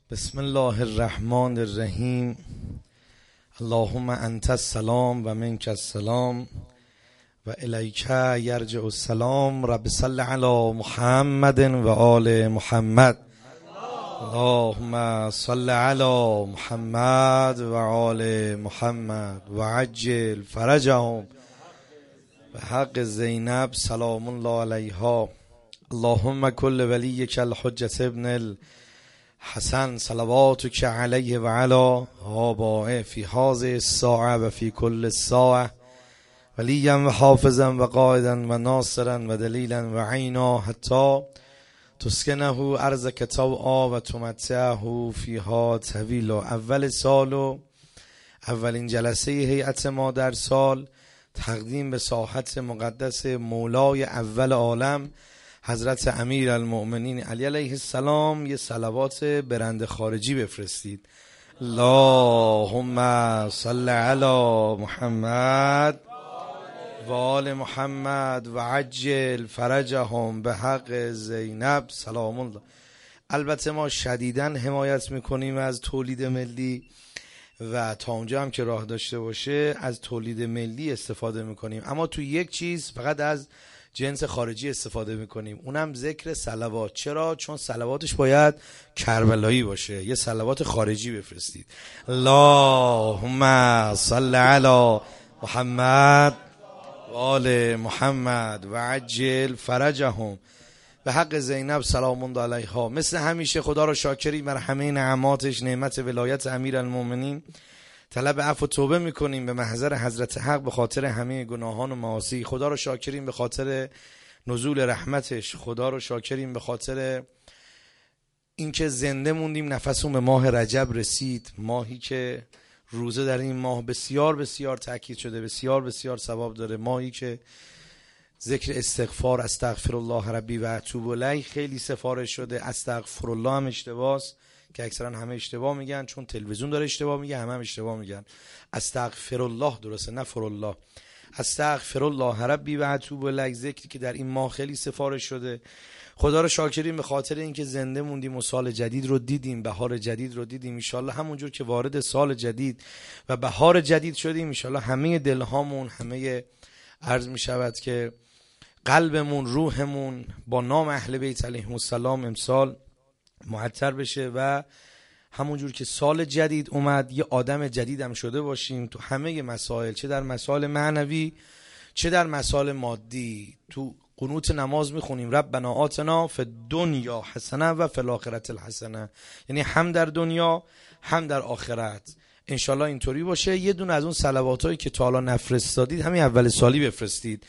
بسم الله الرحمن الرحیم. اللهم انت السلام و منک السلام و الیک یرجع السلام. رب صل علی محمد و آل محمد. اللهم صل علی محمد و آل محمد و عجل فرجهم به حق زینب سلام الله علیها. اللهم کل ولیک الحجة ابن حسن صلواتک علیه و علی آبائه فی هذه الساعه و فی کل ساعه ولیا و حافظا و قائدا و ناصرا و دلیلا و عینا حتی تسکنه ارضک طوعا و تمتعه فیها طویلا. اول سال و اولین جلسه هیئت ما در سال تقدیم به ساحت مقدس مولای اول عالم حضرت امیر المؤمنین علی علیه السلام یه صلوات برند خارجی بفرستید. اللهم صل علی محمد و آل محمد و عجل فرجهم به حق زینب سلام الله. البته ما شدیداً حمایت میکنیم از تولید ملی و تا اونجا هم که راه داشته باشه از تولید ملی استفاده میکنیم، اما تو یک چیز فقط از جنس خارجی استفاده میکنیم، اونم ذکر صلوات. چرا؟ چون صلواتش باید کربلایی باشه. یه صلوات خارجی بفرستید. اللهم صل علی محمد و آل محمد و عجل فرجهم به حق زینب سلام الله علیها. مثل همیشه خدا رو شاکریم بر همه نعماتش، نعمت ولایت امیرالمومنین. طلب عفو و توبه میکنیم به محضر حضرت حق به خاطر همه گناهان و معاصی. خدا رو شاکریم به خاطر نزول رحمتش. خدا رو شاکریم به خاطر اینکه زنده موندیم، نفسمون به ماه رجب رسید، ماهی که روزه در این ماه بسیار بسیار تاکید شده، بسیار بسیار ثواب داره، ماهی که ذکر استغفار استغفر الله ربی و اتوب الیه خیلی سفارش شده. استغفر الله هم اشتباهه که اکثرا همه اشتباه میگن، چون تلویزیون داره اشتباه میگه، همه اشتباه میگن. استغفر الله درسته، نه فر الله. استغفر الله ربی و اتوب الیه ذکری که در این ماه خیلی سفارش شده. خدا رو شاکریم به خاطر اینکه زنده موندیم و سال جدید رو دیدیم، بهار جدید رو دیدیم. ان شاء الله همونجور که وارد سال جدید و بهار جدید شدیم، ان شاء الله همه دلهامون، همه عرض میشود که قلبمون، روحمون با نام اهل بیت علیهم السلام امسال معطر بشه و همونجور که سال جدید اومد یه آدم جدیدم شده باشیم تو همه مسائل، چه در مسائل معنوی چه در مسائل مادی. تو قنوت نماز میخونیم ربنا آتنا فی الدنیا حسنه و فی الاخرة الحسنه، یعنی هم در دنیا هم در آخرت. انشالله اینطوری باشه. یه دونه از اون صلواتایی که تا حالا نفرستادید همین اول سالی بفرستید.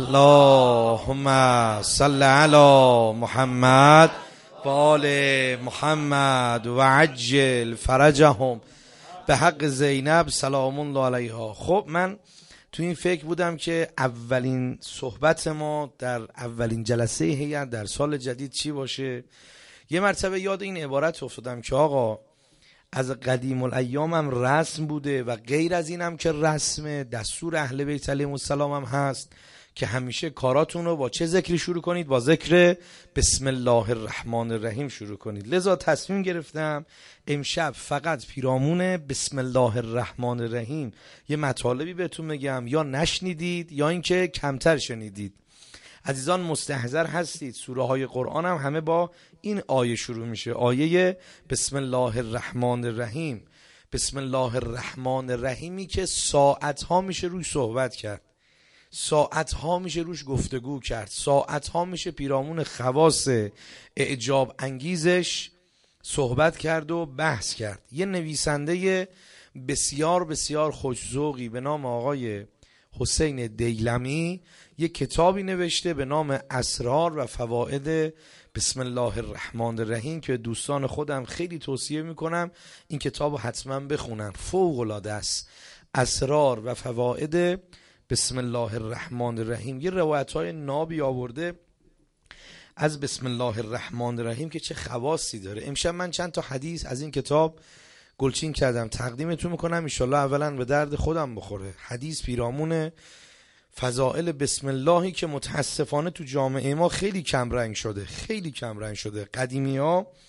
اللهم صل علی محمد و آل محمد و عجل فرجهم به حق زینب سلام الله علیها. خب من تو این فکر بودم که اولین صحبت ما در اولین جلسه هیئت در سال جدید چی باشه. یه مرتبه یاد این عبارت افتادم که آقا از قدیم الایام هم رسم بوده و غیر از این هم که رسم دستور اهل بیت علیهم السلام هم هست که همیشه کاراتون رو با چه ذکری شروع کنید؟ با ذکر بسم الله الرحمن الرحیم شروع کنید. لذا تصمیم گرفتم امشب فقط پیرامون بسم الله الرحمن الرحیم یه مطالبی بهتون بگم، یا نشنیدید یا اینکه کمتر شنیدید. عزیزان مستحضر هستید سوره های قرآن هم همه با این آیه شروع میشه، آیه بسم الله الرحمن الرحیم. بسم الله الرحمن الرحیمی که ساعت ها میشه روش صحبت کرد، ساعت ها میشه روش گفتگو کرد، ساعت ها میشه پیرامون خواص اعجاب انگیزش صحبت کرد و بحث کرد. یه نویسنده بسیار بسیار خوش‌ذوقی به نام آقای حسین دیلمی یک کتابی نوشته به نام اسرار و فواید بسم الله الرحمن الرحیم که دوستان خودم خیلی توصیه میکنم این کتابو حتما بخونن، فوق العاده است. اسرار و فواید بسم الله الرحمن الرحیم. یه روایت‌های نابی آورده از بسم الله الرحمن الرحیم که چه خواصی داره. امشب من چند تا حدیث از این کتاب گلچین کردم، تقدیمتون میکنم. ان شاءالله اولا به درد خودم بخوره. حدیث پیرامون فضائل بسم اللهی که متاسفانه تو جامعه ما خیلی کم رنگ شده، خیلی کم رنگ شده. قدیمی ها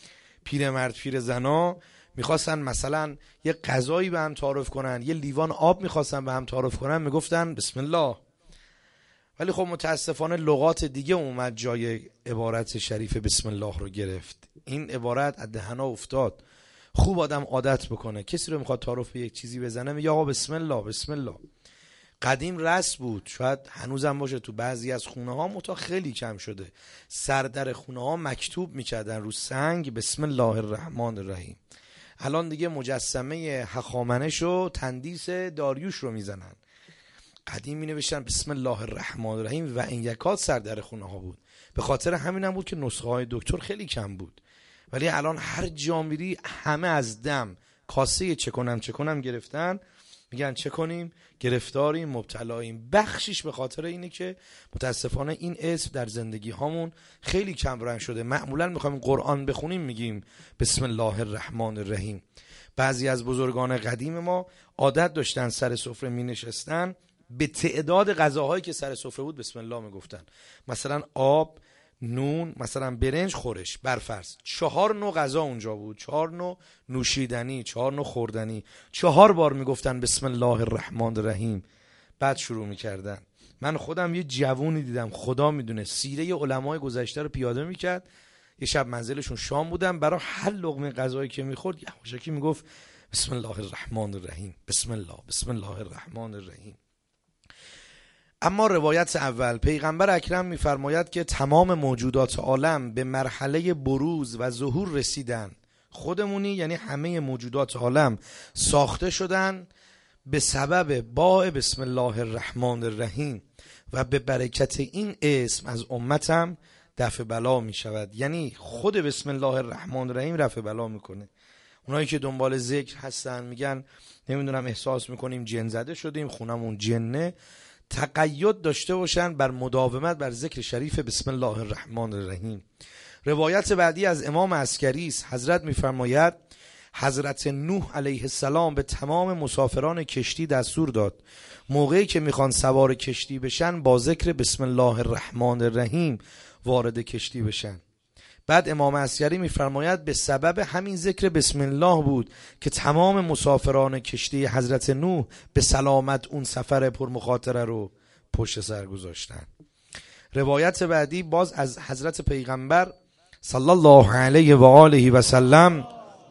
پیرمرد پیرزنا میخواستن مثلا یه غذایی به هم تعارف کنن، یه لیوان آب میخواستن به هم تعارف کنن، میگفتن بسم الله. ولی خب متاسفانه لغات دیگه اومد جای عبارت شریف بسم الله رو گرفت. این عبارت از دهنا افتاد. خوب آدم عادت بکنه کسی رو میخواد تعارف به یک چیزی بزنه میگه آقا بسم الله بسم الله. قدیم رسم بود، شاید هنوزم باشه تو بعضی از خونه ها، متا خیلی کم شده. سردر خونه ها مکتوب میکردن رو سنگ بسم الله الرحمن الرحیم. الان دیگه مجسمه هخامنش و تندیس داریوش رو میزنن. قدیم می نوشتن بسم الله الرحمن الرحیم و این یکات سردر خونه ها بود. به خاطر همین هم بود که نسخه های دکتر خیلی کم بود. ولی الان هر جا میری همه از دم کاسه چه کنم گرفتن، میگن چه کنیم، گرفتاریم، مبتلاییم. بخشش به خاطر اینه که متاسفانه این اسم در زندگی هامون خیلی کم رنگ شده. معمولا میخوایم قرآن بخونیم میگیم بسم الله الرحمن الرحیم. بعضی از بزرگان قدیم ما عادت داشتن سر سفره می نشستن، به تعداد غذاهایی که سر سفره بود بسم الله میگفتن. مثلا آب، نون، مثلا برنج، خورش، برفرض 4 نوع غذا اونجا بود، 4 نوع نوشیدنی، 4 نوع خوردنی، 4 بار میگفتن بسم الله الرحمن الرحیم. بعد شروع میکردن. من خودم یه جوونی دیدم خدا میدونه سیره علمای گذشته رو پیاده میکرد. یه شب منزلشون شام بودم، برای هر لقمه غذایی که میخورد یواشکی میگفت بسم الله الرحمن الرحیم، بسم الله، بسم الله الرحمن الرحیم. اما روایت اول، پیغمبر اکرم میفرماید که تمام موجودات عالم به مرحله بروز و ظهور رسیدن. خودمونی یعنی همه موجودات عالم ساخته شدن به سبب باء بسم الله الرحمن الرحیم و به برکت این اسم از امتم دفع بلا می شود. یعنی خود بسم الله الرحمن الرحیم رفع بلا میکنه. اونایی که دنبال ذکر هستن میگن نمیدونم احساس میکنیم جن زده شدیم، خونمون جنه، تقید داشته باشن بر مداومت بر ذکر شریف بسم الله الرحمن الرحیم. روایت بعدی از امام عسکری است. حضرت میفرماید حضرت نوح علیه السلام به تمام مسافران کشتی دستور داد موقعی که میخوان سوار کشتی بشن با ذکر بسم الله الرحمن الرحیم وارد کشتی بشن. بعد امام عسکری میفرماید به سبب همین ذکر بسم الله بود که تمام مسافران کشتی حضرت نوح به سلامت اون سفر پرمخاطره رو پشت سر گذاشتن. روایت بعدی باز از حضرت پیغمبر صلی الله علیه و آله و سلم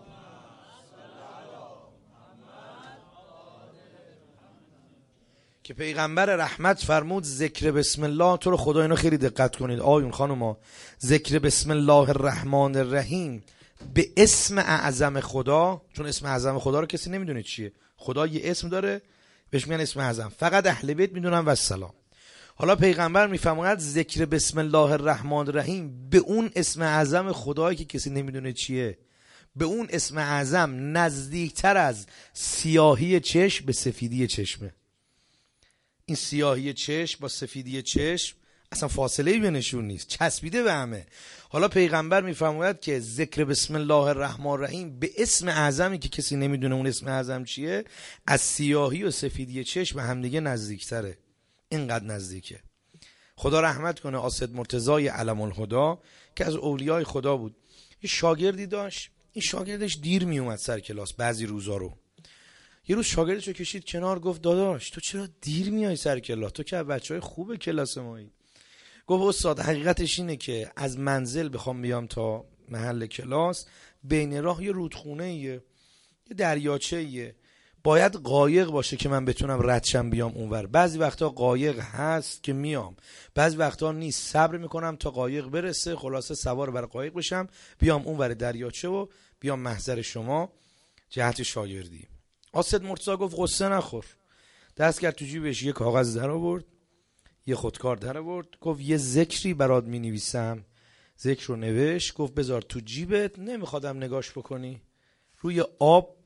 که پیغمبر رحمت فرمود ذکر بسم الله، تو رو خدا اینو خیلی دقت کنید آیون خانوما، ذکر بسم الله الرحمن الرحیم به اسم اعظم خدا، چون اسم اعظم خدا رو کسی نمیدونه چیه، خدا یه اسم داره بهش میگن اسم اعظم، فقط اهل بیت میدونن و السلام. حالا پیغمبر میفرماید ذکر بسم الله الرحمن الرحیم به اون اسم اعظم خدایی که کسی نمیدونه چیه، به اون اسم اعظم نزدیکتر از سیاهی چشم به سفیدی چشمه. این سیاهی چشم با سفیدی چشم اصلا فاصله بینشون نیست، چسبیده به همه. حالا پیغمبر میفرماید که ذکر بسم الله الرحمن الرحیم به اسم اعظمی که کسی نمیدونه اون اسم اعظم چیه، از سیاهی و سفیدی چشم به همدیگه نزدیکتره. اینقدر نزدیکه. خدا رحمت کنه آسد مرتضی علم الهدا که از اولیای خدا بود. یه شاگردی داشت، این شاگردش دیر می اومد سر کلاس بعضی روزا رو. یه روز شاگردشو کشید کنار، گفت داداش تو چرا دیر میای سر کلاس؟ تو که بچهای خوب کلاس مایی. گفت استاد حقیقتش اینه که از منزل بخوام بیام تا محل کلاس بین راه یه رودخونه یه دریاچه باید قایق باشه که من بتونم ردشم بیام اونور. بعضی وقتا قایق هست که میام، بعضی وقتا نیست، صبر میکنم تا قایق برسه، خلاصه سوار بر قایق بشم بیام اونور دریاچه و بیام محضر شما جهت شاگردی. آسد مرتضی گفت قصه نخور. دست کرد تو جیبش یه کاغذ در آورد، یه خودکار در آورد، گفت یه ذکری برات مینویسم. ذکر رو نوشت، گفت بذار تو جیبت، نمیخوادم نگاش بکنی، روی آب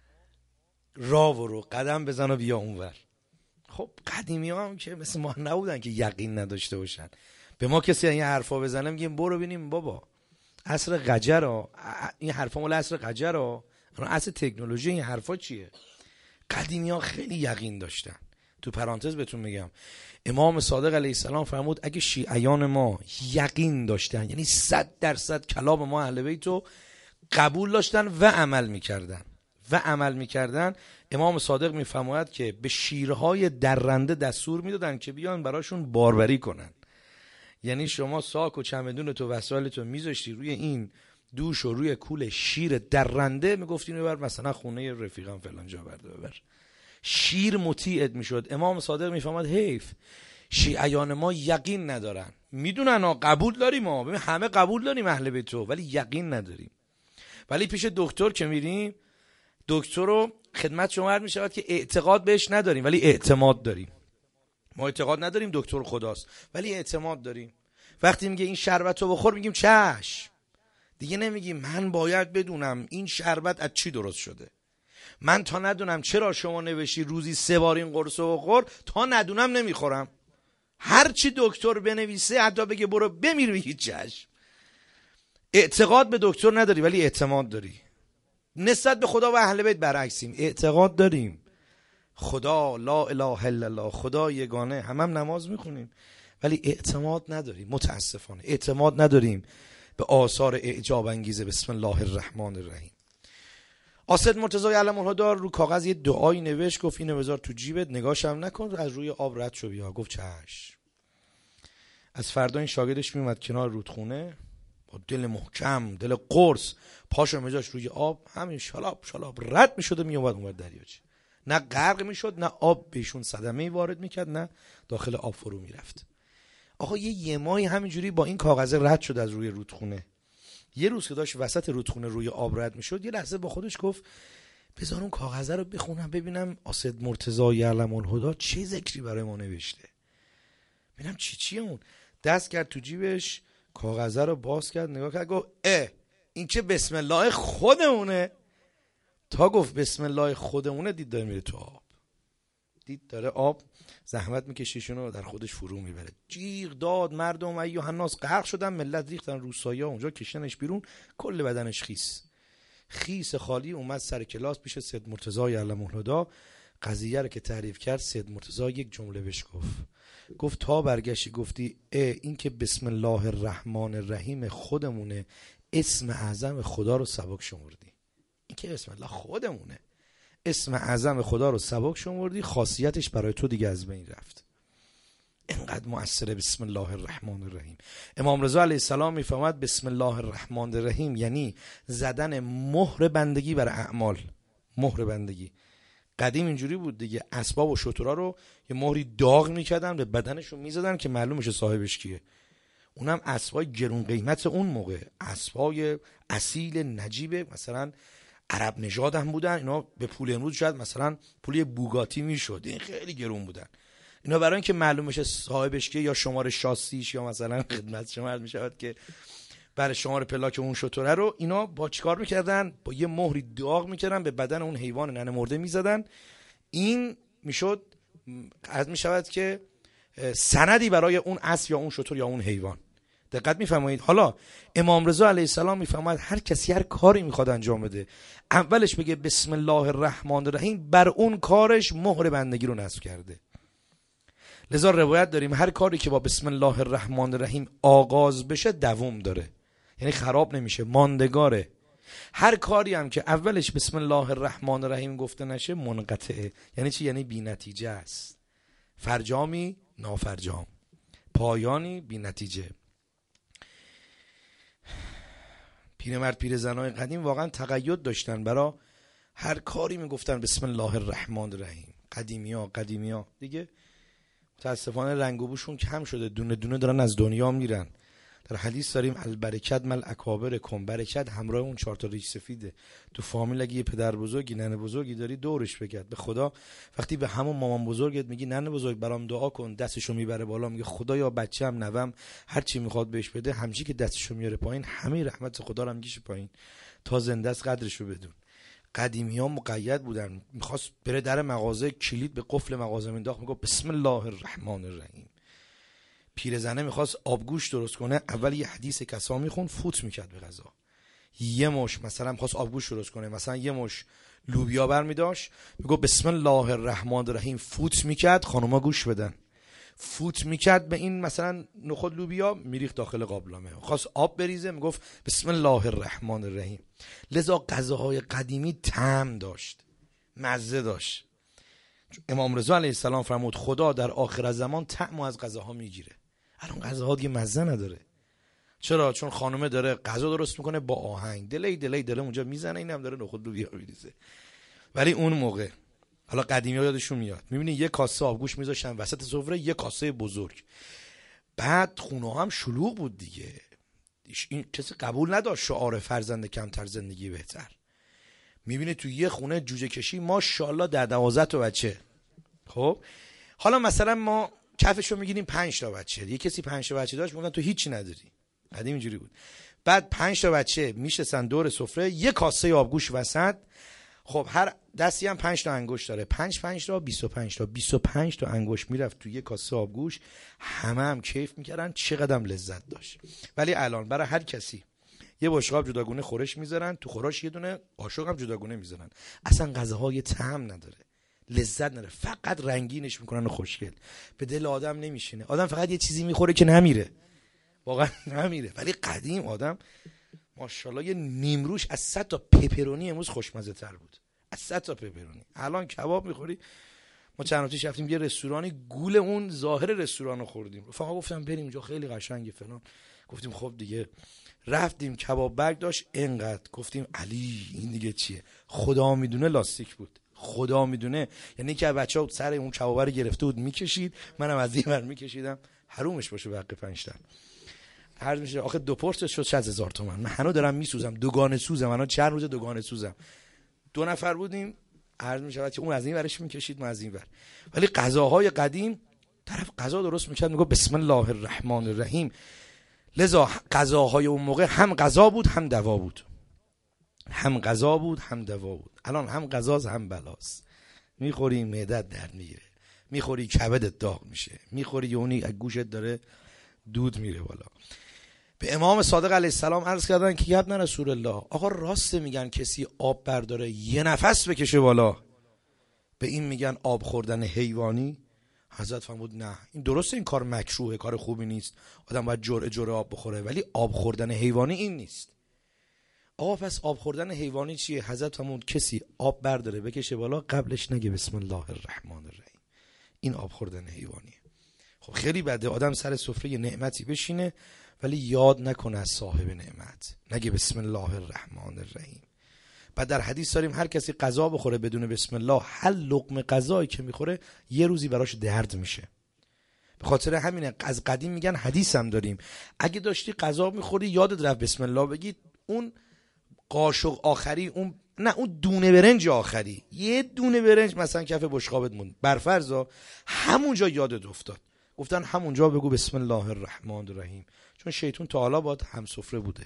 راه برو، قدم بزن و بیا اونور. خب قدیمی ها هم که مثل ما نبودن که یقین نداشته باشن. به ما کسی این حرفا بزنه میگیم برو ببینیم بابا عصر قجر این حرفا مال عصر قجر عصر تکنولوژی این حرفا چیه؟ قدیمی ها خیلی یقین داشتن. تو پرانتز بهتون میگم امام صادق علیه السلام فرمود اگه شیعیان ما یقین داشتن، یعنی 100% کلام ما اهل بیت رو قبول داشتن و عمل میکردن. امام صادق میفرماید که به شیرهای درنده دستور میدادن که بیان براشون باربری کنن. یعنی شما ساک و چمدون تو وسایلتو میذاشتی روی این دوش و روی کول شیر درنده، میگفتین ببر مثلا خونه رفیقم فلان جا ببر. شیر مطیعت میشد. امام صادق میفهمد حیف شیعیان ما یقین ندارن، میدونن قبول داریم ما، ببین همه قبول داریم اهل بیت تو، ولی یقین نداریم. ولی پیش دکتر که میریم، دکتر رو خدمت شما عرض میشود که اعتقاد بهش نداریم ولی اعتماد داریم. ما اعتقاد نداریم دکتر خداست ولی اعتماد داریم. وقتی میگه این شربت رو بخور میگیم چشم. دیگه نمیگیم من باید بدونم این شربت از چی درست شده. من تا ندونم چرا شما نوشتی روزی 3 بار این قرص رو بخور، تا ندونم نمیخورم. هر چی دکتر بنویسه، حتی بگه برو بمیر، بگی چشم. اعتقاد به دکتر نداری ولی اعتماد داری. نسبت به خدا و اهل بیت برعکسیم، اعتقاد داریم. خدا لا اله الا الله، خدا یگانه، هم نماز میخونیم ولی اعتماد نداریم. متاسفانه اعتماد نداریم به آثار اعجاب انگیز بسم الله الرحمن الرحیم. آسد مرتضی علم الهدی رو کاغذ یه دعایی نوشت، گفت اینو بذار تو جیبت، نگاش هم نکن، از روی آب رد شو بیا. گفت چشم. از فردا این شاگردش میومد کنار رودخونه با دل محکم، دل قرص، پاشو میذاش روی آب، همین شلاب شلاب رد میشد و میومد اون دریاچه. نه غرق میشد، نه آب بهشون صدمه وارد میکرد، نه داخل آب فرو میرفت. آقا یه ماهی همینجوری با این کاغذ رد شد از روی رودخونه. یه روز که داشت وسط رودخونه روی آب رد میشد، یه لحظه با خودش گفت بذار اون کاغذ رو بخونم ببینم آسد مرتضی یعلم الهدی چه ذکری برای ما نوشته، ببینم چیه اون. دست کرد تو جیبش، کاغذ رو باز کرد، نگاه کرد، گفت این که بسم الله خودمونه. تا گفت بسم الله خودمونه، دید داره میره تو آب، دید داره آب زحمت میکشیشونو در خودش فرو میبره. جیغ داد، مردم ایها الناس غرق شدن، ملت ریختن رو سایه اونجا، کشتنش بیرون، کل بدنش خیس خالی. اومد سر کلاس پیش سید مرتضی یعلم الهدی، قضیه رو که تعریف کرد، سید مرتضی یک جمله بهش گفت تا برگشتی گفتی این که بسم الله الرحمن الرحیم خودمونه، اسم اعظم خدا رو سبک شمردی. این که بسم الله خودمونه، اسم اعظم خدا رو سبک شمردی، خاصیتش برای تو دیگه از بین رفت. اینقدر مؤثره بسم الله الرحمن الرحیم. امام رضا علیه السلام میفهمد بسم الله الرحمن الرحیم یعنی زدن مهر بندگی بر اعمال. مهر بندگی قدیم اینجوری بود دیگه، اسباب و شترا رو یه مهری داغ میکردن به بدنشون میزدن که معلوم بشه صاحبش کیه. اونم اسبای گرون قیمت اون موقع، اسبای اصیل نجیبه، مثلا عرب نژاد هم بودن، اینا به پول امروز شاید مثلا پولی بوگاتی میشد، این خیلی گرون بودن. اینا برای اینکه معلوم بشه صاحبش کیه، یا شماره شاسیش، یا مثلا خدمت شما عرض میشود که برای شماره پلاک اون شتره رو، اینا با چیکار میکردن؟ با یه مهری داغ میکردن به بدن اون حیوان ننه مرده میزدن. این میشد عرض میشود که سندی برای اون اسب یا اون شتر یا اون حیوان. دقت میفرمایید؟ حالا امام رضا علیه السلام میفرماید هر کسی هر کاری میخواد انجام بده، اولش بگه بسم الله الرحمن الرحیم، بر اون کارش مهر بندگی رو نصب کرده. لذا روایت داریم هر کاری که با بسم الله الرحمن الرحیم آغاز بشه دوام داره، یعنی خراب نمیشه، ماندگاره. هر کاری هم که اولش بسم الله الرحمن الرحیم گفته نشه منقطعه. یعنی چی؟ یعنی بی نتیجه است، فرجامی نافرجام، پایانی بی نتیجه. پیرمرد پیرزنای قدیم واقعا تقید داشتن، برای هر کاری میگفتن بسم الله الرحمن الرحیم. قدیمی ها دیگه متاسفانه رنگ و بوشون کم شده، دونه دونه دارن از دنیا میرن. در حدیث داریم البرکت مل اکابر کن، برکت همراه اون 4 تا ریش سفیده. تو فامیل اگه یه پدر بزرگی ننه بزرگی داری دورش بگرد. به خدا وقتی به همون مامان بزرگت میگی ننه بزرگ برام دعا کن، دستشو میبره بالا میگه خدایا بچه‌م نوام هر چی میخواد بهش بده، همچی که دستشو میاره پایین همه رحمت خدا رو میگیشه پایین تا زنده است، قدرشو بدون. قدیمی‌ها مقید بودن، میخواست بره در مغازه کلید به قفل مغازه مینداخت، میگه بسم الله الرحمن الرحیم. پیرزنه میخواست آبگوش درست کنه، اول یه حدیث کسا میخون، فوت میکرد به غذا. یه مش مثلا میخواست آبگوش درست کنه، مثلا یه مش لوبیا برمیداشت، میگه بسم الله الرحمن الرحیم، فوت میکرد، خانوما گوش بدن، فوت میکرد به این مثلا نخود لوبیا، میریخت داخل قابلمه. خواست آب بریزه میگفت بسم الله الرحمن الرحیم. لذا غذاهای قدیمی طعم داشت، مزه داشت. امام رضا علیه السلام فرمود خدا در آخر زمان طعمو از غذاها میگیره. الان غذاها دیگه مزه نداره. چرا؟ چون خانومه داره غذا درست میکنه با آهنگ، دلی داره اونجا میزنه، اینم داره نخود لوبیا میریزه. ولی اون موقع، حالا قدیمی‌ها یادشون میاد، میبینی یه کاسه آبگوش میذاشتن وسط سفره، یه کاسه بزرگ. بعد خونه هم شلوغ بود دیگه، این کسی قبول نداشت شعار فرزند کمتر زندگی بهتر. میبینی تو یه خونه جوجه کشی ماشاءالله در 12 تا بچه. خب حالا مثلا ما کفشو میگیریم 5 تا بچه، یه کسی 5 تا بچه داشت میگن تو هیچی نداری. قدیم اینجوری بود. بعد 5 تا بچه میشستن دور سفره، یه کاسه آبگوش وسط. خب هر دستی هم 5 تا انگشت داره، 5 تا 25 تا انگشت میرفت تو یه کاسه آبگوش. همه هم کیف میکردن، چقدرم لذت داشت. ولی الان برای هر کسی یه بشقاب جداگونه خورش میذارن، تو خوراش یه دونه قاشق هم جداگونه میذارن. اصلا غذاهای طعم نداره، لذت نداره، فقط رنگینش میکنن و خوشگل. به دل آدم نمیشینه. آدم فقط یه چیزی میخوره که نمیره، واقعا نمیره. ولی قدیم آدم ماشاءالله یه نیمروش از 100 تا پپرونی امروز خوشمزه تر بود، از 100 تا پپرونی. الان کباب میخوری. ما چند روز پیش رفتیم یه رستورانی، گول اون ظاهر رستورانو خوردیم. رفقا گفتم بریم اونجا خیلی قشنگه فلان. گفتیم خب دیگه. رفتیم کباب برگ داشت اینقدر، گفتیم علی این دیگه چیه؟ خدا میدونه لاستیک بود، خدا میدونه. یعنی که بچه‌ها سر اون کباب رو گرفته بود میکشید، منم از این ور میکشیدم. حرومش باشه بقیه 5 تا. هر میشه آخه 2 پرس شد 60,000 تومان. من هنوز دارم میسوزم، دوگانه سوزم. الان چند روز دوگانه سوزم. 2 نفر بودیم، عرض میشود که اون از این ورش میکشید، ما از این ور. ولی غذاهای قدیم طرف غذا درست میکرد میگه بسم الله الرحمن الرحیم. لذا غذاهای اون موقع هم غذا بود هم دوا بود، هم غذا بود هم دوا بود. الان هم غذاست هم بلاست. میخوری معدت درد میگیره، میخوری کبدت داغ میشه، میخوری اونی از گوشت داره دود میره بالا. به امام صادق علیه السلام عرض کردن که یبن رسول الله، آقا راست میگن کسی آب برداره یه نفس بکشه بالا به این میگن آب خوردن حیوانی؟ حضرت فرمود نه، این درسته، این کار مکروهه، کار خوبی نیست، آدم باید جرعه آب بخوره، ولی آب خوردن حیوانی این نیست. آقا پس آب خوردن حیوانی چیه؟ حضرت فرمود کسی آب برداره بکشه بالا قبلش نگه بسم الله الرحمن الرحیم، این آب خوردن حیوانیه. خب خیلی بده آدم سر سفره نعمتی بشینه ولی یاد نکنه از صاحب نعمت، نگه بسم الله الرحمن الرحیم. بعد در حدیث داریم هر کسی غذا بخوره بدون بسم الله، هر لقمه غذایی که میخوره یه روزی براش درد میشه. به خاطر همینه از قدیم میگن، حدیث هم داریم، اگه داشتی غذا میخوری یادت رفت بسم الله بگی، اون قاشق آخری، اون دونه برنج آخری، یه دونه برنج مثلا کف بشقابت موند، برفرض همونجا یادت افتاد، گفتن همونجا بگو بسم الله الرحمن الرحیم، چون شیطان تا حالا باید هم سفره بوده.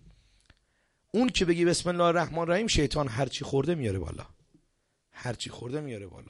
اون که بگی بسم الله الرحمن الرحیم، شیطان هرچی خورده میاره بالا، هرچی خورده میاره بالا.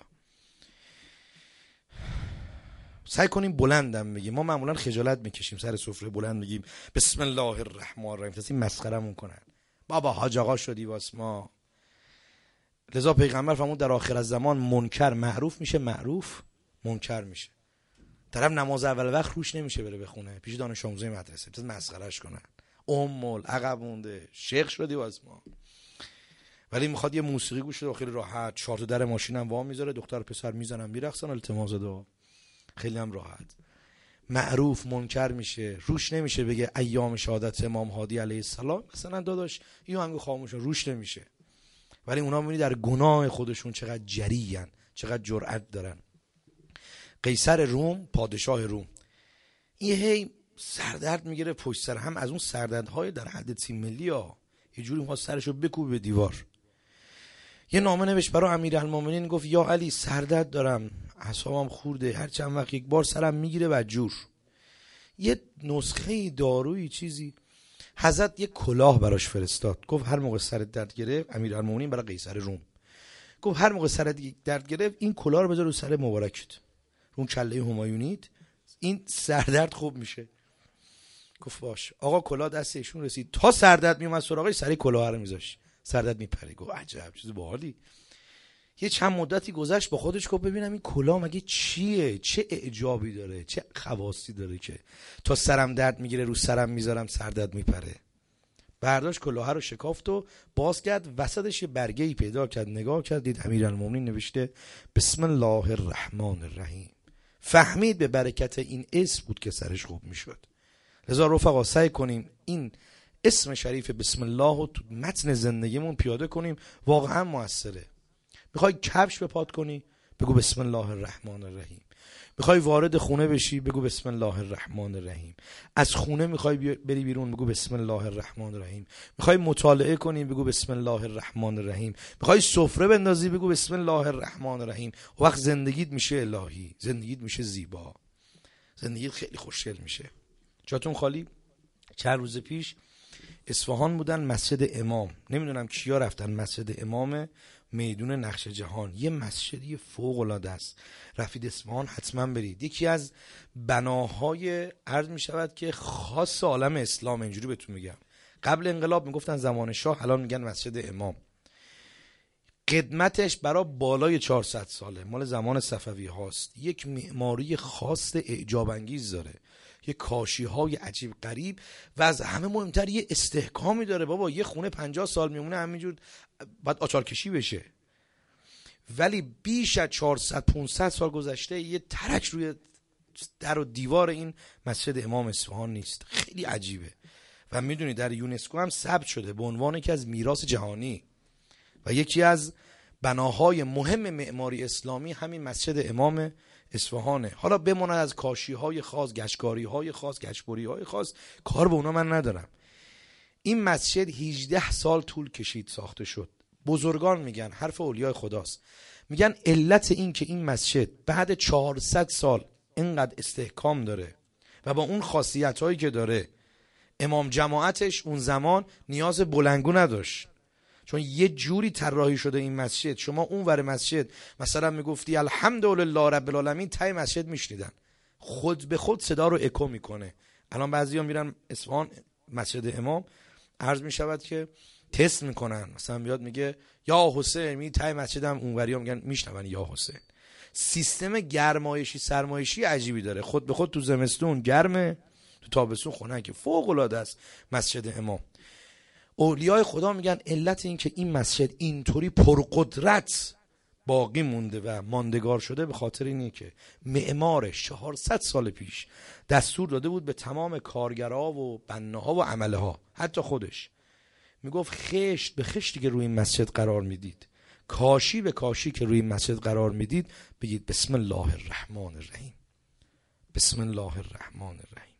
سعی کنیم بلندم بگیم. ما معمولا خجالت میکشیم سر سفره بلند بگیم بسم الله الرحمن الرحیم، کسی مسخرمون کنن، بابا حاج آقا شدی واس ما. لذا پیغمبر فرمود در آخر الزمان منکر معروف میشه، معروف منکر میشه. طرف نماز اول وقت روش نمیشه بره بخونه پیش دانش آموزای مدرسه، بس مسخرهش کنن، امول عقب مونده، شیخ شدی واس ما. ولی میخواد یه موسیقی گوش بده خیلی راحت، 4 تا در ماشینم وا میذاره، دختر پسر میزنن میرقصن التماس دعا، خیلی هم راحت. معروف منکر میشه، روش نمیشه بگه ایام شهادت امام هادی علیه السلام مثلا داداش این آهنگو خاموش، روش نمیشه. ولی اونا میبینی در گناه خودشون چقدر جریان، چقدر جرأت دارن. قیصر روم، پادشاه روم، این هی سردرد میگیره پشت سر هم، از اون سردردهای در حد تیم ملی ها، یه جوری میخواد سرشو بکوبه به دیوار. یه نامه نوشت برای امیرالمومنین، گفت یا علی سردرد دارم، اعصابم خورده، هر چند وقت یک بار سرم میگیره بدجور، یه نسخه دارویی چیزی. حضرت یه کلاه براش فرستاد، گفت هر موقع سرت درد گرفت، امیرالمومنین برای قیصر روم گفت هر موقع سرت درد گرفت این کلاه رو بذار رو سر مبارکت، رو کله همایونیت، این سردرد خوب میشه. گفت باش. آقا کلاه دست ایشون رسید، تا سردرد میومد سراغش سری کلاه رو میذاشت، سردرد میپره. گفت عجب چیز باحالی. یه چند مدتی گذشت، با خودش گفت ببینم این کلاه مگه چیه، چه اعجابی داره، چه خواصی داره که تا سرم درد میگیره رو سرم میذارم سر درد میپره. برداشت کلاه رو شکافت و باز کرد، وسطش یه برگه‌ای پیدا کرد، نگاه کرد، دید امیرالمومنین نوشته بسم الله الرحمن الرحیم. فهمید به برکت این اسم بود که سرش خوب میشد. لذا رفقا سعی کنیم این اسم شریف بسم الله رو تو متن زندگیمون پیاده کنیم، واقعا موثره. میخوای کفش به پات کنی بگو بسم الله الرحمن الرحیم. میخوای وارد خونه بشی بگو بسم الله الرحمن الرحیم. از خونه میخوای بری بیرون بگو بسم الله الرحمن الرحیم. میخوای مطالعه کنی بگو بسم الله الرحمن الرحیم. میخوای سفره بندازی بگو بسم الله الرحمن الرحیم. وقت زندگیت میشه الهی، زندگیت میشه زیبا، زندگیت خیلی خوشگل میشه. جاتون خالی. چند روز پیش اصفهان بودن، مسجد امام، نمیدونم کیا رفتن، مسجد امام میدون نقش جهان، یه مسجدی فوق العاده است. رفید اصفهان حتما برید. یکی از بناهای عرض می شود که خاص عالم اسلام، اینجوری بهتون میگم. قبل انقلاب میگفتن زمان شاه، الان میگن مسجد امام. قدمتش برای بالای 400 ساله، مال زمان صفوی هاست. یک معماری خاص اعجاب انگیز داره، یه کاشی های عجیب غریب، و از همه مهمتر یه استحکامی داره. بابا یه خونه 50 سال میمونه همینجور باید آچار کشی بشه، ولی بیش از 400-500 سال گذشته یه ترک روی در و دیوار این مسجد امام اصفهان نیست. خیلی عجیبه و میدونی در یونسکو هم ثبت شده به عنوان یکی از میراث جهانی و یکی از بناهای مهم معماری اسلامی همین مسجد امام اصفهانه. حالا بماند از کاشی های خاص، گچکاری های خاص، گچبری های خاص، کار به اونا من ندارم. این مسجد 18 سال طول کشید ساخته شد. بزرگان میگن، حرف اولیای خداست، میگن علت این که این مسجد بعد 400 سال اینقدر استحکام داره و با اون خاصیت هایی که داره، امام جماعتش اون زمان نیاز بلنگو نداشت، چون یه جوری طراحی شده این مسجد. شما اون ور مسجد مثلا میگفتی الحمدلله رب العالمین، تای مسجد میشنیدن، خود به خود صدا رو اکو میکنه. الان بعضیا میرن اصفهان مسجد امام، عرض میشود که تست میکنن، مثلا میاد میگه یا حسین، می تای مسجدم اونوریا میگن میشنون یا حسین. سیستم گرمایشی سرمایشی عجیبی داره، خود به خود تو زمستون گرمه، تو تابستون خنکه. فوق العاده است مسجد امام. اولیای خدا میگن علت این که این مسجد اینطوری پرقدرت باقی مونده و ماندگار شده به خاطر اینه که معمارش 400 سال پیش دستور داده بود به تمام کارگرها و بناها و عملها، حتی خودش میگفت خشت به خشتی که روی این مسجد قرار میدید، کاشی به کاشی که روی این مسجد قرار میدید، بگید بسم الله الرحمن الرحیم، بسم الله الرحمن الرحیم.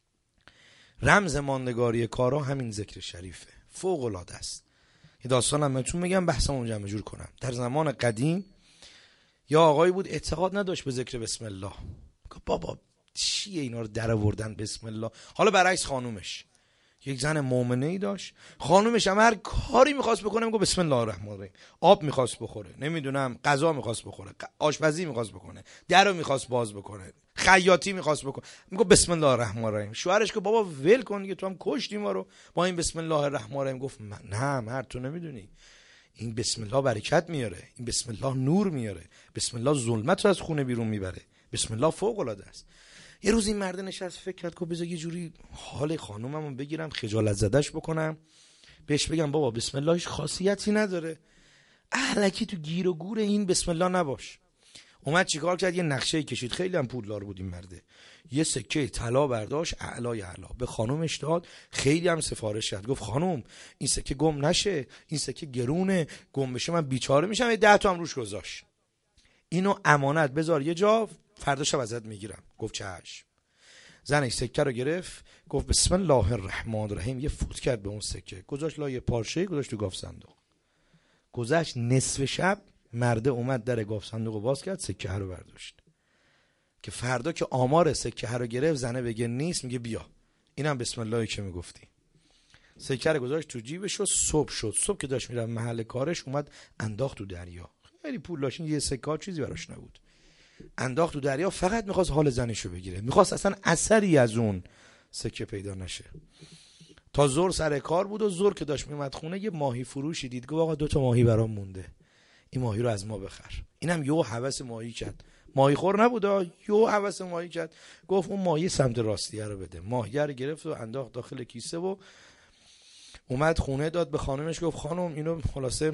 رمز ماندگاری کارها همین ذکر شریفه، فوق العاده است. یه داستانم بهتون میگم، بحثمون جمع جور کنم. در زمان قدیم یا آقایی بود اعتقاد نداشت به ذکر بسم الله. بابا چیه اینا رو در آوردن بسم الله؟ حالا برعکس خانومش، یک زن مؤمنه ای داشت، خانومش هم هر کاری میخواست بکنه میگه بسم الله الرحمن الرحیم. آب میخواست بخوره، نمیدونم غذا میخواست بخوره، آشپزی میخواست بکنه، درو میخواست باز بکنه، خیاطی میخواست بکنه، میگه بسم الله الرحمن الرحیم. شوهرش که بابا ول کن دیگه، تو هم کشتی ما رو با این بسم الله الرحمن الرحیم. گفت نه مرد، تو نمیدونی این بسم الله برکت میاره، این بسم الله نور میاره، بسم الله ظلمت رو از خونه بیرون میبره، بسم الله فوق العاده است. یه روز این مرد نشست فکر کرد که بذار یه جوری حال خانوممو بگیرم، خجالت زدش بکنم، بهش بگم بابا بسم الله هیچ خاصیتی نداره، الکی تو گیر و گور این بسم الله نباش. اومد چیکار کرد؟ یه نقشه کشید، خیلی هم پولدار بود این مرده، یه سکه طلا برداشت اعلای اعلا به خانومش داد، خیلی هم سفارش کرد، گفت خانوم این سکه گم نشه، این سکه گرونه، گم بشه من بیچاره میشم. 10 تا هم روش گذاشت، اینو امانت بذار یه جا، فردا شب ازت میگیرم. گفت چشم. زنش سکه رو گرفت، گفت بسم الله الرحمن الرحیم، یه فوت کرد به اون سکه، گذاشت لای پارچه، گذاشت تو گاف صندوق. گذشت نصف شب، مرده اومد در گاف صندوق رو باز کرد، سکه رو برداشت که فردا که آمار سکه رو گرفت زنه بگه نیست، میگه بیا اینم بسم اللهی که میگفتی. سکه رو گذاشت تو جیبش و صبح شد. صبح که داشت میرفت محل کارش، اومد انداخت تو دریا. خیلی پول داشت، یه سکه چیزی براش نبود، انداخت تو دریا. فقط میخواست حال زنشو بگیره، میخواست اصلا اثری از اون سکه پیدا نشه. تا زور سر کار بود و زور که داشت میومد خونه، یه ماهی فروشی دید، گفت آقا 2 تا ماهی برام مونده. این ماهی رو از ما بخر. اینم یهو هوس ماهی کرد، ماهی خور نبود، یهو هوس ماهی کرد، گفت اون ماهی سمت راستیه رو بده. ماهی رو گرفت و انداخت داخل کیسه و اومد خونه، داد به خانمش، گفت خانم اینو خلاصه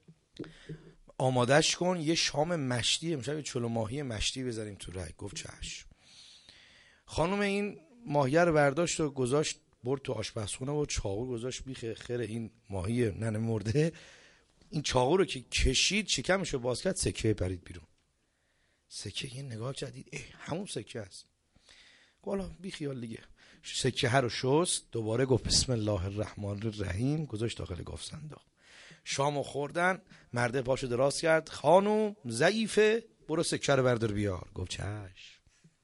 آمادش کن، یه شام مشتی امشب یه چلو ماهی مشتی بذاریم تو رگ. گفت چشم. خانم این ماهی رو برداشت و گذاشت، برد تو آشپزخونه و چاقو گذاشت بیخ خیر این ماهی ننه مرده. این چاقو رو که کشید شکمشو باز کرد، سکه پرید بیرون. سکه یه نگاه کردید، همون سکه است. والا بی خیال دیگه. سکه رو شست، دوباره گفت بسم الله الرحمن الرحیم، گذاشت داخل گاف صندوق. شامو خوردن، مرده پاشو دراز کرد، خانوم ضعیفه برو سکه رو بردار بیار. گفت چشم.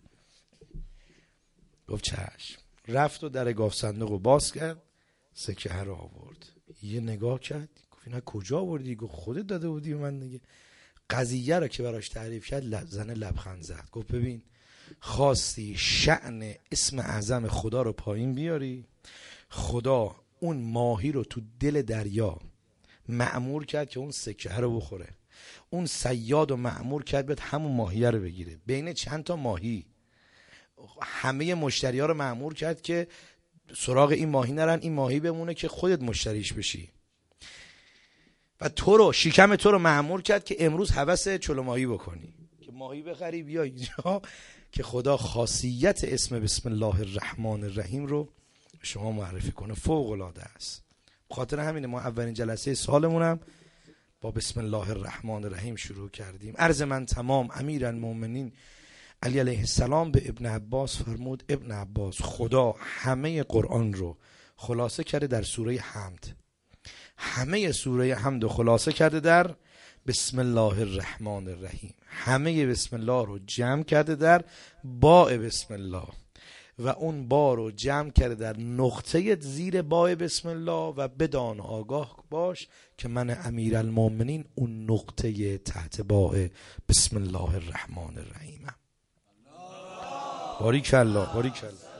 گفت چشم. رفت و در گاف صندوق رو باز کرد، سکه رو آورد. یه نگاه کرد، گفت اینا کجا آوردی؟ گفت خودت داده بودی من دیگه. قضیه رو که براش تعریف کرد، زن لبخند زد، گفت ببین خواستی شأن اسم اعظم خدا رو پایین بیاری، خدا اون ماهی رو تو دل دریا مأمور کرد که اون سکه رو بخوره. اون صیاد رو مأمور کرد بیاد همون ماهی رو بگیره. بین چند تا ماهی همه مشتری ها رو مأمور کرد که سراغ این ماهی نرن، این ماهی بمونه که خودت مشتریش بشی. و تو رو، شکم تو رو مأمور کرد که امروز هوس چلو ماهی بکنی، که ماهی بخری بیا اینجا، که خدا خاصیت اسم بسم الله الرحمن الرحیم رو شما معرفی کنه. فوق العاده است. بخاطر همینه ما اولین جلسه سالمونم با بسم الله الرحمن الرحیم شروع کردیم. عرض من تمام. امیرالمومنین علی علیه السلام به ابن عباس فرمود ابن عباس خدا همه قرآن رو خلاصه کرده در سوره حمد، همه سوره حمد رو خلاصه کرده در بسم الله الرحمن الرحیم، همه بسم الله رو جمع کرده در باء بسم الله، و اون با رو جمع کرده در نقطه زیر باء بسم الله. و بدان آگاه باش که من امیرالمومنین اون نقطه تحت باء بسم الله الرحمن الرحیمم. باریک الله، باریک الله.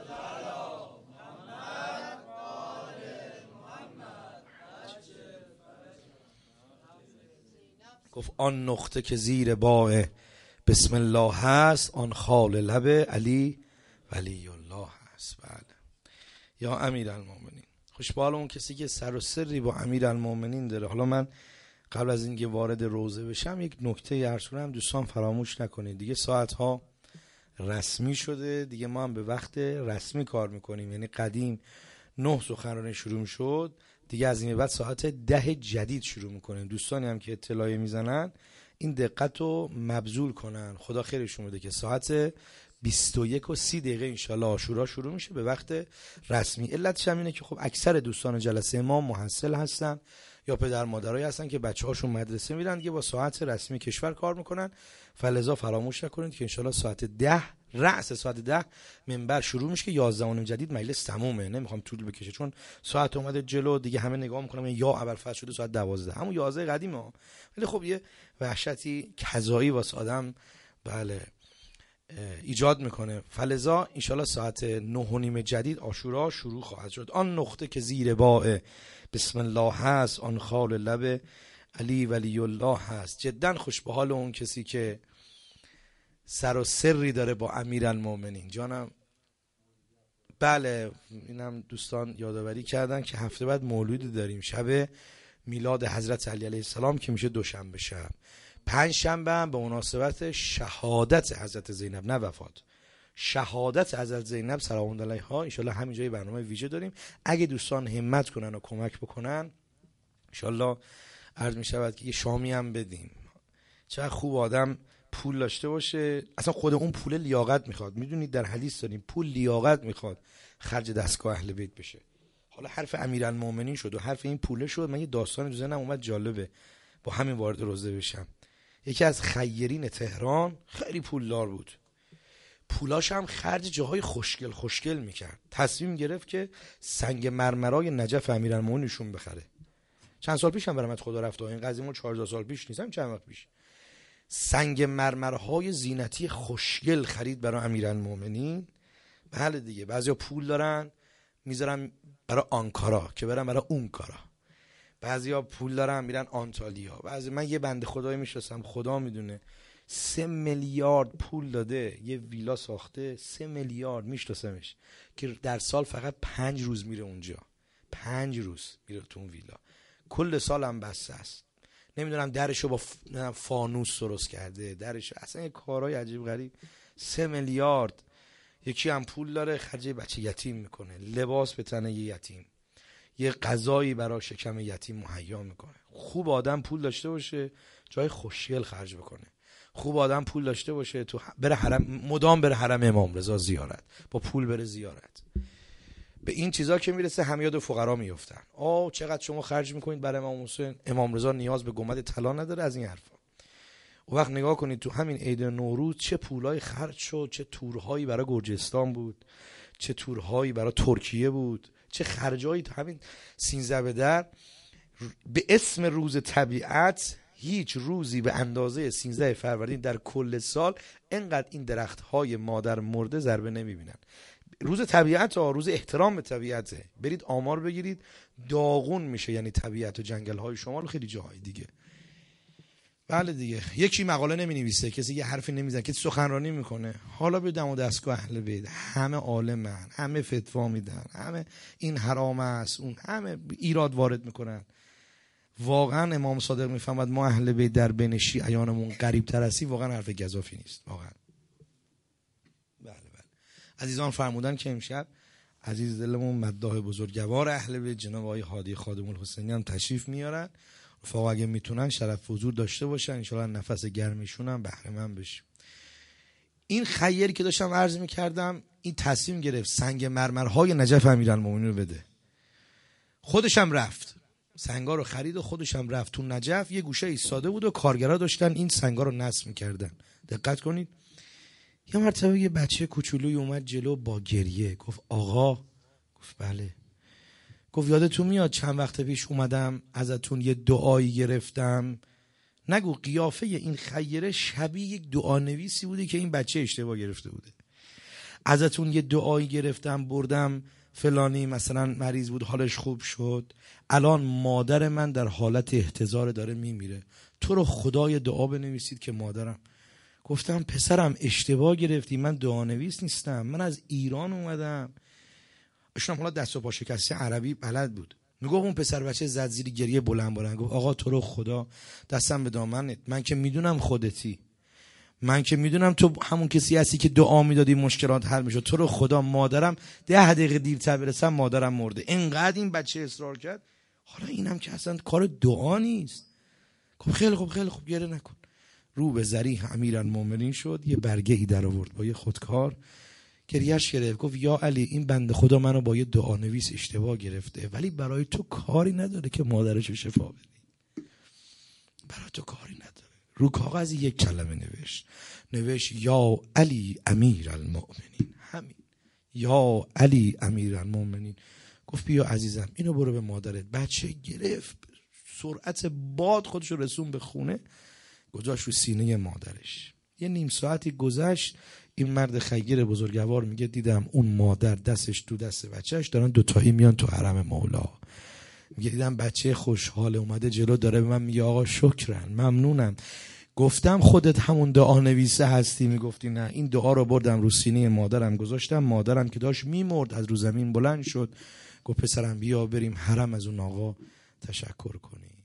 گفت آن نقطه که زیر باء بسم الله هست، آن خال لب علی ولی الله هست. بله یا امیرالمومنین. خوشبال اون کسی که سر و سری با امیرالمومنین داره. حالا من قبل از اینکه وارد روزه بشم یک نکته عرض کنم، دوستان فراموش نکنید دیگه ساعت‌ها رسمی شده دیگه، ما هم به وقت رسمی کار میکنیم. یعنی قدیم 9 سخنرانی شروع شد، دیگه از این بعد ساعت 10 جدید شروع میکنیم. دوستانی هم که اطلاعی میزنن این دقت رو مبذول کنن، خدا خیرشون بده، که ساعت 21:30 انشالله عاشورا شروع میشه به وقت رسمی. علتش هم اینه که خب اکثر دوستان جلسه ما محصل هستن یا پدر مادرایی هستن که بچه‌هاشون مدرسه میرن دیگه، با ساعت رسمی کشور کار میکنن. فلذا فراموش نکنید که انشالله ساعت 10 رأس ساعت 10 منبر شروع میشه که 11 جدید مجلس تمومه. نمیخوام طول بکشه چون ساعت اومده جلو دیگه، همه نگاه میکنم یا اول فصل شده ساعت 12، همون 11 قدیمه. ولی خب یه وحشتی قضایی واسه آدم بله ایجاد میکنه. فلذا انشالله ساعت 9:30 جدید عاشورا شروع خواهد شد. آن نقطه که زیر باء بسم الله هست، آن خال لب علی ولی الله هست. جدا خوش به حال اون کسی که سر و سری داره با امیرالمومنین. جانم بله، اینم دوستان یادآوری کردن که هفته بعد مولود داریم، شب میلاد حضرت علی علیه السلام که میشه دوشنبه شب. 5 شنبه هم به مناسبت شهادت حضرت زینب، نه وفات، شهادت حضرت زینب سلام الله علیها. ان شاءالله همینجای برنامه ویژه داریم. اگه دوستان همت کنن و کمک بکنن ان شاءالله عرض می شود که یه شامی هم بدیم. چقدر خوب آدم پول داشته باشه، اصلا خود اون پول لیاقت میخواد. میدونید در حدیث داریم پول لیاقت میخواد خرج دستگاه اهل بیت بشه. حالا حرف امیرالمومنین شد و حرف این پوله شد، من یه داستانی تو ذهنم اومد جالبه با همین وارد روزه بشم. یکی از خیرین تهران خیلی پولدار بود، پولاش هم خرج جاهای خوشگل خوشگل میکرد. تصمیم گرفت که سنگ مرمرای نجف امیرالمومنینشون بخره. چند سال پیش هم برامت خدا رفت، این قضیه ما 14 سال پیش نیست، هم چند وقت پیش سنگ مرمرهای زینتی خوشگل خرید برای امیرالمومنین. بله دیگه، بعضیا پول دارن میذارن برای آنکارا که برن برای اون کارا. بعضیا پول دارن میرن آنتالیا، بعضی من یه بنده خدایی میشناسم خدا میدونه 3 میلیارد پول داده یه ویلا ساخته، 3 میلیارد میشناسمش که در سال فقط 5 روز میره اونجا، 5 روز میره تو اون ویلا، کل سال هم بسته است. نمیدونم درشو با فانوس درست کرده، درشو اصلا یه کارهای عجیب غریب. 3 میلیارد. یکی هم پول داره خرج بچه یتیم میکنه، لباس به تن یه یتیم، یه غذایی برای شکم یتیم مهیا میکنه. خوب آدم پول داشته باشه جای خوشگل خرج بکنه، خوب آدم پول داشته باشه تو بره حرم، مدام بره حرم امام رضا زیارت، با پول بره زیارت. به این چیزا که میرسه هم یاد فقرا میافتن. چقدر شما خرج میکنید برای امام حسین؟ امام رضا نیاز به گنبد طلا نداره. از این حرفا. و وقت نگاه کنید تو همین عید نوروز چه پولای خرج شد، چه تورهایی برای گرجستان بود، چه تورهایی برای ترکیه بود، چه خرجایی تو همین 13 بدر. به اسم روز طبیعت هیچ روزی به اندازه 13 فروردین در کل سال انقدر این درخت‌های مادر مرده ضربه نمیبینن. روز طبیعت ها، روز احترام به طبیعته. برید آمار بگیرید، داغون میشه یعنی طبیعت و جنگل‌های شمال و خیلی جاهای دیگه. بله دیگه، یکی مقاله نمی‌نویسه، کسی یه حرفی نمیزنه، کسی سخنرانی میکنه، حالا به دم و دستگاه اهل بیت همه عالمن، همه فتوا میدن، همه این حرام است، اون همه ایراد وارد میکنن. واقعا امام صادق میفهمد ما اهل بیت در بین شیعیانمون قریب تر هستیم، واقعا حرف گزافی نیست واقعا. بله. عزیزان فرمودن که امشب عزیز دلمون مداح بزرگوار اهل بیت جناب آقای هادی خادم الحسینی هم تشریف میارن. رفقا اگه میتونن شرف حضور داشته باشن، ان شاءالله نفس گرمیشون هم بهره مند بشیم. این خیری که داشتم عرض میکردم، این تصمیم گرفت سنگ مرمرهای نجف امیرالمومنین رو بده. خودش هم رفت سنگا رو خرید و خودش هم رفت تو نجف. یه گوشه ایستاده بود و کارگرا داشتن این سنگا رو نصب میکردن. دقت کنید. یه مرتبه یه بچه کوچولوی اومد جلو با گریه، گفت آقا. گفت بله. گفت یادتون میاد چند وقت پیش اومدم ازتون یه دعایی گرفتم؟ نگو قیافه این خیره شبیه یک دعانویسی بوده که این بچه اشتباه گرفته بوده. ازتون یه دعایی گرفتم، بردم فلانی مثلا مریض بود حالش خوب شد، الان مادر من در حالت احتضار داره میمیره، تو رو خدای دعا بنویسید که مادرم. گفتم پسرم اشتباه گرفتی، من دعانویس نیستم، من از ایران اومدم. اشون حالا دست و پا شکسته عربی بلد بود. میگفت اون پسر بچه زد زیر گریه بلند بلند، گفت آقا تو رو خدا دستم به دامنت، من که میدونم خودتی، من که میدونم تو همون کسی هستی که دعا میدادی مشکلات حل میشد، تو رو خدا مادرم 10 دقیقه دیرتر برسم مادرم مرده. اینقدر این بچه اصرار کرد. حالا اینم که اصلا کار دعا نیست. خب خیلی خوب گریه نکن. رو به ذریح امیرالمومنین شد، یه برگه ای در آورد با یه خودکار، گریهش گرفت، گفت یا علی این بنده خدا منو با یه دعا نویس اشتباه گرفته، ولی برای تو کاری نداره که مادرشو شفا بدی، برای تو کاری نداره. رو کاغذ یک کلمه نوشت یا علی امیرالمومنین، همین یا علی امیرالمومنین. گفت بیا عزیزم اینو برو به مادرت. بچه گرفت، سرعت باد خودشو رسون به خونه، گذاشت رو سینه مادرش. یه نیم ساعتی گذشت، این مرد خیر بزرگوار میگه دیدم اون مادر دستش تو دست بچهش دارن دوتایی میان تو حرم مولا. میگه دیدم بچه خوشحاله اومده جلو داره به من میگه آقا شکرن ممنونم. گفتم خودت همون دعا نویسه هستی؟ میگفتی نه. این دعا رو بردم رو سینه مادرم گذاشتم، مادرم که داشت میمرد از رو زمین بلند شد، گفت پسرم بیا بریم حرم از اون آقا تشکر کنی.